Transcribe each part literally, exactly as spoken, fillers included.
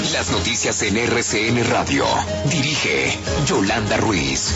Las noticias en R C N Radio. Dirige Yolanda Ruiz.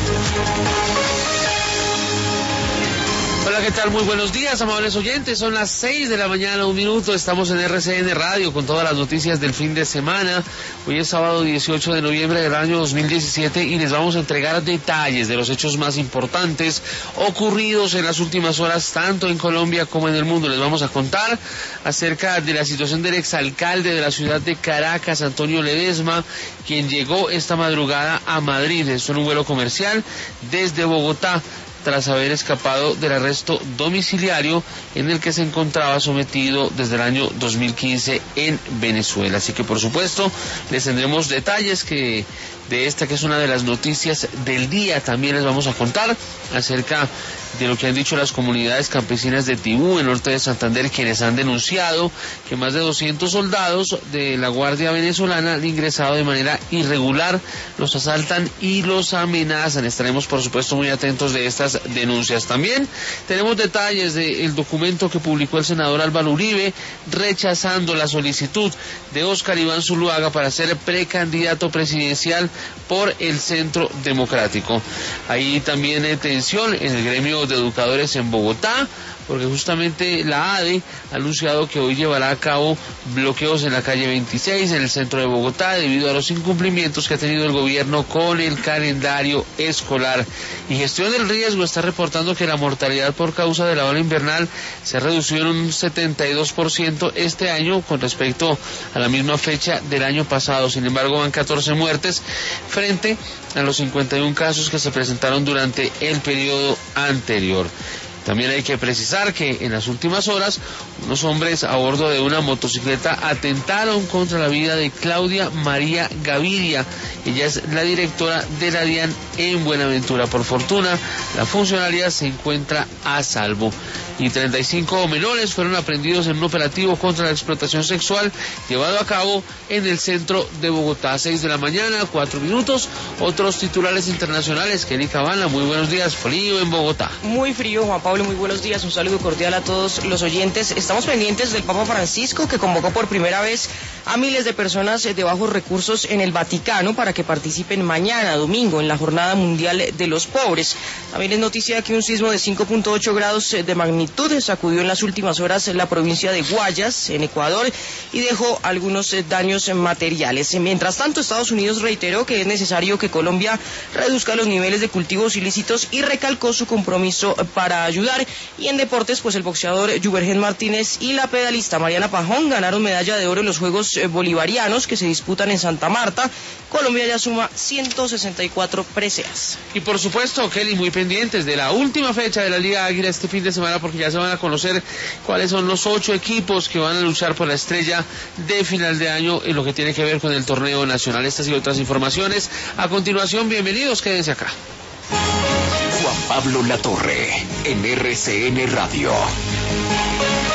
Hola, ¿qué tal? Muy buenos días, amables oyentes. Son las seis de la mañana, un minuto. Estamos en R C N Radio con todas las noticias del fin de semana. Hoy es sábado dieciocho de noviembre del año dos mil diecisiete y les vamos a entregar detalles de los hechos más importantes ocurridos en las últimas horas, tanto en Colombia como en el mundo. Les vamos a contar acerca de la situación del exalcalde de la ciudad de Caracas, Antonio Ledesma, quien llegó esta madrugada a Madrid. Esto en un vuelo comercial desde Bogotá, tras haber escapado del arresto domiciliario en el que se encontraba sometido desde el año dos mil quince en Venezuela. Así que, por supuesto, les tendremos detalles que de esta que es una de las noticias del día. También les vamos a contar acerca de lo que han dicho las comunidades campesinas de Tibú, en el norte de Santander, quienes han denunciado que más de doscientos soldados de la Guardia Venezolana han ingresado de manera irregular, los asaltan y los amenazan. Estaremos, por supuesto, muy atentos de estas denuncias. También tenemos detalles del documento que publicó el senador Álvaro Uribe, rechazando la solicitud de Óscar Iván Zuluaga para ser precandidato presidencial por el Centro Democrático. Hay también eh, tensión en el gremio de educadores en Bogotá, porque justamente la A D E ha anunciado que hoy llevará a cabo bloqueos en la calle veintiséis, en el centro de Bogotá, debido a los incumplimientos que ha tenido el gobierno con el calendario escolar. Y Gestión del Riesgo está reportando que la mortalidad por causa de la ola invernal se ha reducido en un setenta y dos por ciento este año con respecto a la misma fecha del año pasado. Sin embargo, van catorce muertes frente a los cincuenta y uno casos que se presentaron durante el periodo anterior. También hay que precisar que en las últimas horas unos hombres a bordo de una motocicleta atentaron contra la vida de Claudia María Gaviria. Ella es la directora de la DIAN en Buenaventura. Por fortuna, la funcionaria se encuentra a salvo. Y treinta y cinco menores fueron aprehendidos en un operativo contra la explotación sexual llevado a cabo en el centro de Bogotá. Seis de la mañana, cuatro minutos. Otros titulares internacionales. Kelly Cabana, muy buenos días. Frío en Bogotá. Muy frío, Juan Pablo, muy buenos días. Un saludo cordial a todos los oyentes. Estamos pendientes del Papa Francisco, que convocó por primera vez a miles de personas de bajos recursos en el Vaticano para que participen mañana, domingo, en la Jornada Mundial de los Pobres. También es noticia que un sismo de cinco punto ocho grados de magnitud sacudió en las últimas horas la provincia de Guayas, en Ecuador, y dejó algunos daños materiales. Mientras tanto, Estados Unidos reiteró que es necesario que Colombia reduzca los niveles de cultivos ilícitos y recalcó su compromiso para ayudar. Y en deportes, pues el boxeador Juvergen Martínez y la pedalista Mariana Pajón ganaron medalla de oro en los Juegos Bolivarianos que se disputan en Santa Marta. Colombia ya suma ciento sesenta y cuatro preseas. Y por supuesto, Kelly, muy pendientes de la última fecha de la Liga Águila este fin de semana, porque ya se van a conocer cuáles son los ocho equipos que van a luchar por la estrella de final de año en lo que tiene que ver con el torneo nacional. Estas y otras informaciones a continuación. Bienvenidos, quédense acá. Juan Pablo Latorre, en R C N Radio.